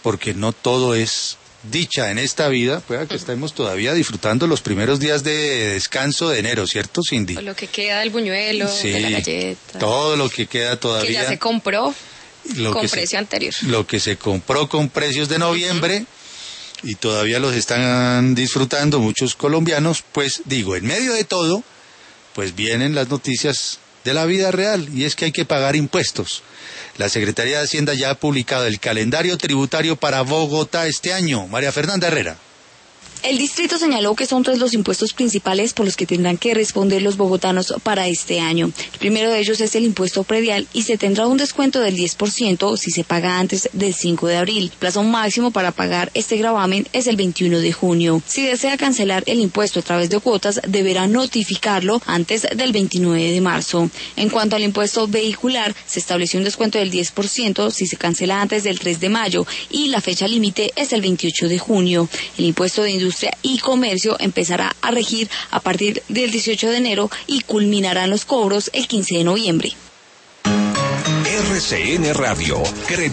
porque no todo es dicha en esta vida. Pueda que estemos todavía disfrutando los primeros días de descanso de enero, ¿cierto, Cindy? O lo que queda del buñuelo, Sí, de la galleta. todo lo que queda todavía. Que ya se compró con precio anterior. Lo que se compró con precios de noviembre y todavía los están disfrutando muchos colombianos. Pues digo, en medio de todo, pues vienen las noticias de la vida real, y es que hay que pagar impuestos. La Secretaría de Hacienda ya ha publicado el calendario tributario para Bogotá este año. María Fernanda Herrera. El distrito señaló que son 3 los impuestos principales por los que tendrán que responder los bogotanos para este año. El primero de ellos es el impuesto predial y se tendrá un descuento del 10% si se paga antes del 5 de abril. El plazo máximo para pagar este gravamen es el 21 de junio. Si desea cancelar el impuesto a través de cuotas, deberá notificarlo antes del 29 de marzo. En cuanto al impuesto vehicular, se estableció un descuento del 10% si se cancela antes del 3 de mayo y la fecha límite es el 28 de junio. El impuesto de industria y comercio empezará a regir a partir del 18 de enero y culminarán los cobros el 15 de noviembre. RCN Radio.